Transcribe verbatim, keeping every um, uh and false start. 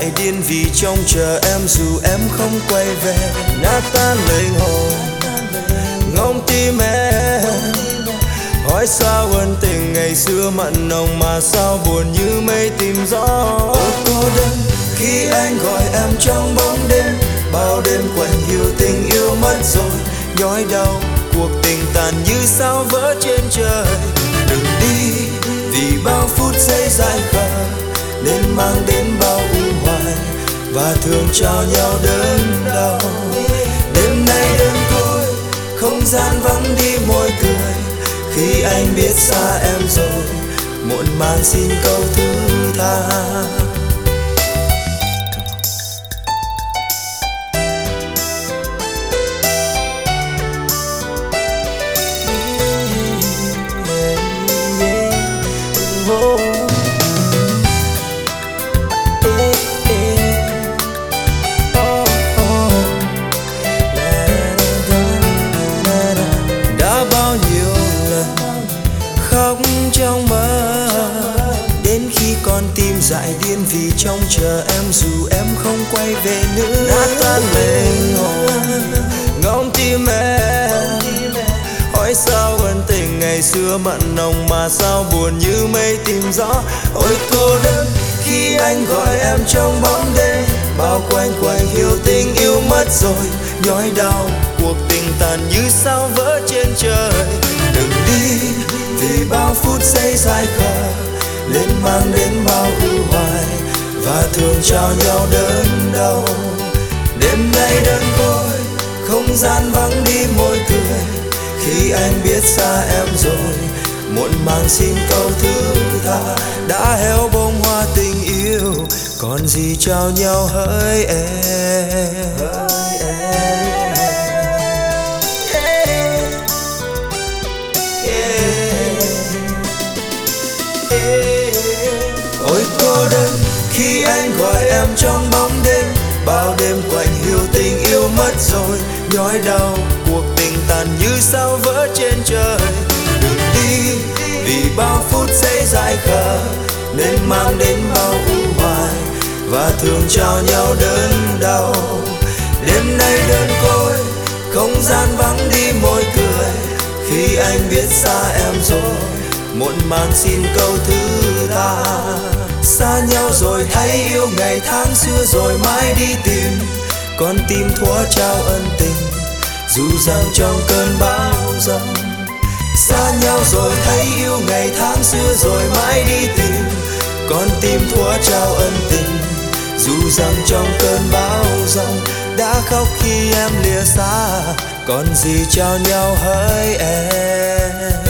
dại điên vì trông chờ em dù em không quay về. Nát tan linh hồn ngóng tim em, hỏi sao ân tình ngày xưa mặn nồng mà sao buồn như mây tìm gió. Ôi cô đơn khi anh gọi em trong bóng đêm, bao đêm quạnh hiu tình yêu mất rồi, nhói đau cuộc tình tàn như sao vỡ trên trời. Đừng đi vì bao phút giây dài khờ nên mang đến bao u hoài và thường trao nhau đớn đau. Đêm nay đơn côi không gian vắng đi môi cười, khi anh biết xa em rồi muộn màng xin câu thứ tha. Đã bao nhiêu lần khóc trong mơ, đến khi con tim dại điên vì trông chờ em dù em không quay về nữa. Nát tan linh hồn ngóng tim em, hỏi sao ân tình ngày xưa mặn nồng mà sao buồn như mây tìm gió. Ôi cô đơn khi anh gọi em trong bóng đêm, bao quanh quanh hiu tình yêu mất rồi, nhói đau cuộc tình tàn như sao vỡ trên trời. Đừng đi vì bao phút giây dài khờ nên mang đến bao u hoài và thường trao nhau đớn đau. Đêm nay đơn côi không gian vắng đi môi cười, khi anh biết xa em rồi muộn màng xin câu thứ tha. Đã héo bông hoa tình yêu còn gì trao nhau hỡi em. Ôi cô đơn khi anh gọi em trong bóng đêm, bao đêm quạnh hiu tình yêu mất rồi, nhói đau cuộc tình tàn như sao vỡ trên trời. Đừng đi vì bao phút giây dài khờ nên mang đến bao u hoài và thường trao nhau đớn đau. Đêm nay đơn côi không gian vắng đi môi cười, khi anh biết xa em rồi muộn màng xin câu thứ tha. Xa nhau rồi thấy yêu ngày tháng xưa rồi mãi đi tìm, con tim thuở trao ân tình dù rằng trong cơn bão giông. Xa nhau rồi thấy yêu ngày tháng xưa rồi mãi đi tìm, con tim thuở trao ân tình dù rằng trong cơn bão giông. Đã khóc khi em lìa xa còn gì trao nhau hỡi em.